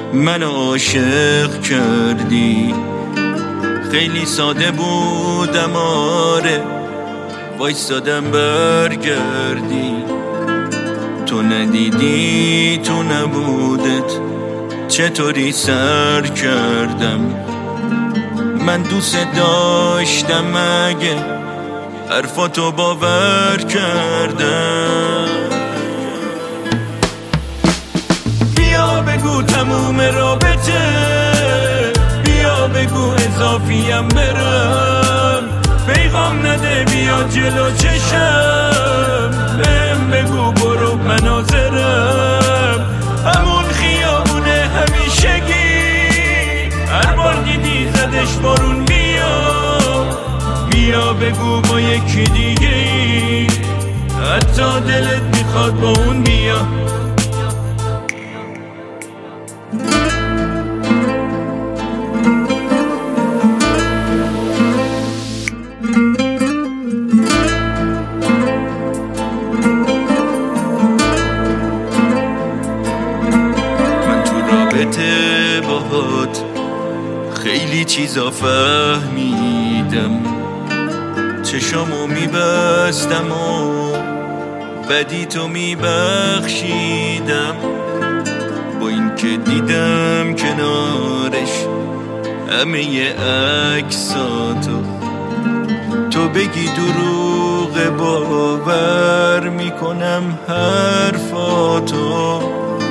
من عاشق کردی. خیلی ساده بودم آره، وایستادم برگردی. تو ندیدی تو نبودت چطوری سر کردم. من دوست داشتم مگه حرفاتو باور کردم. بیا بگو تموم رابطه، بیا بگو اضافیم برم. پیغام نده بیا جلو چشم، بهم بگو برو مناظرم. همون خیابونه همیشگی، هر بار دیدی زدش بارون. بیا بگو با یکی دیگه ای، حتی دلت میخواد با اون بیا. من تو رابطه باهات خیلی چیزا فهمیدم. چشامو میبستم و بدی تو میبخشیدم. با این که دیدم کنارش همه عکساتو، تو بگی دروغ باور میکنم حرفاتو.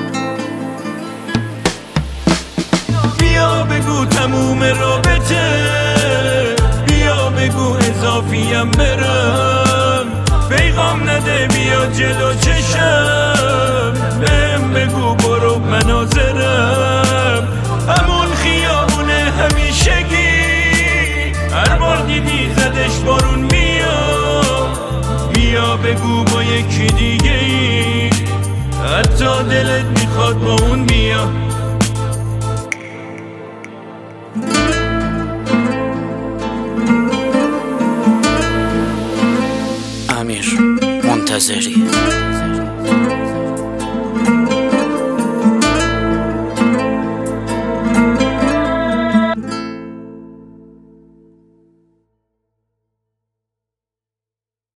بیا بگو تموم رابطه، بیا بگو اضافیم برم. پیغام نده بیا جلو چشم، بهم بگو برو مناظرم. همون خیابونه همیشگی، هر بار دیدی زدش بارون. بیا بگو با یکی دیگه ای، حتی دلت میخواد با اون بیا. امیر منتظری.